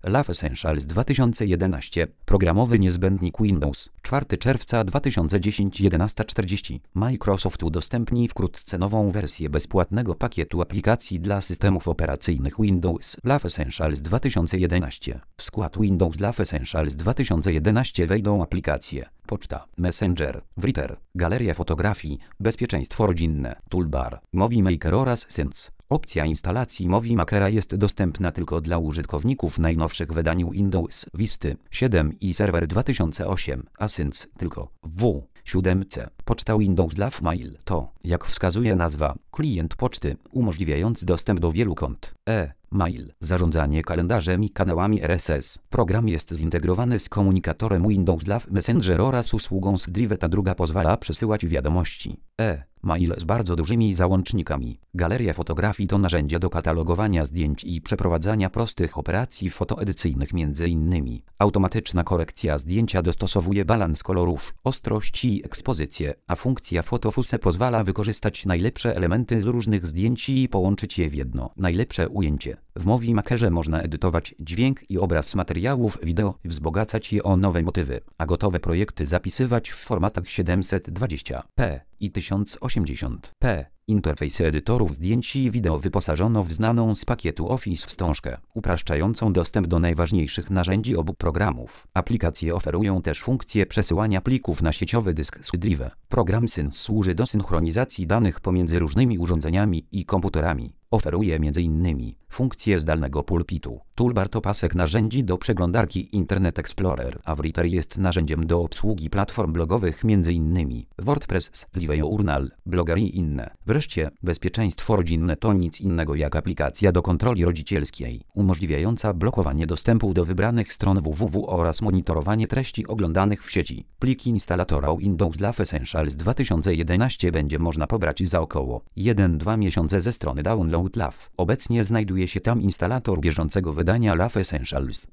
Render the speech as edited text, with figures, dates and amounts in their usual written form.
Love Essentials 2011. Programowy niezbędnik Windows. 4 czerwca 2010 11:40. Microsoft udostępni wkrótce nową wersję bezpłatnego pakietu aplikacji dla systemów operacyjnych Windows. Love Essentials 2011. W skład Windows Love Essentials 2011 wejdą aplikacje: Poczta, Messenger, Writer, Galeria fotografii, Bezpieczeństwo rodzinne, Toolbar, Movie Maker oraz Sync. Opcja instalacji Movie Makera jest dostępna tylko dla użytkowników najnowszych wydań Windows Vista 7 i Server 2008, a Sync tylko w 7. Poczta Windows Love Mail to, jak wskazuje nazwa, klient poczty, umożliwiający dostęp do wielu kont e-mail, zarządzanie kalendarzem i kanałami RSS. Program jest zintegrowany z komunikatorem Windows Love Messenger oraz usługą SDrive. Ta druga pozwala przesyłać wiadomości e-mail z bardzo dużymi załącznikami. Galeria fotografii to narzędzie do katalogowania zdjęć i przeprowadzania prostych operacji fotoedycyjnych, m.in. automatyczna korekcja zdjęcia dostosowuje balans kolorów, ostrość i ekspozycję, a funkcja Photofuse pozwala wykorzystać najlepsze elementy z różnych zdjęć i połączyć je w jedno najlepsze ujęcie. W Movie Makerze można edytować dźwięk i obraz materiałów wideo, wzbogacać je o nowe motywy, a gotowe projekty zapisywać w formatach 720p i 1080p. Interfejsy edytorów zdjęć i wideo wyposażono w znaną z pakietu Office wstążkę, upraszczającą dostęp do najważniejszych narzędzi obu programów. Aplikacje oferują też funkcję przesyłania plików na sieciowy dysk SDrive. Program Sync służy do synchronizacji danych pomiędzy różnymi urządzeniami i komputerami. Oferuje m.in. funkcję zdalnego pulpitu. Toolbar to pasek narzędzi do przeglądarki Internet Explorer, a Writer jest narzędziem do obsługi platform blogowych m.in. WordPress, Slive Journal, Blogger i inne. Wreszcie, bezpieczeństwo rodzinne to nic innego jak aplikacja do kontroli rodzicielskiej, umożliwiająca blokowanie dostępu do wybranych stron www oraz monitorowanie treści oglądanych w sieci. Pliki instalatora Windows Love Essentials 2011 będzie można pobrać za około 1-2 miesiące ze strony Download Love. Obecnie znajduje się tam instalator bieżącego wydania Love Essentials.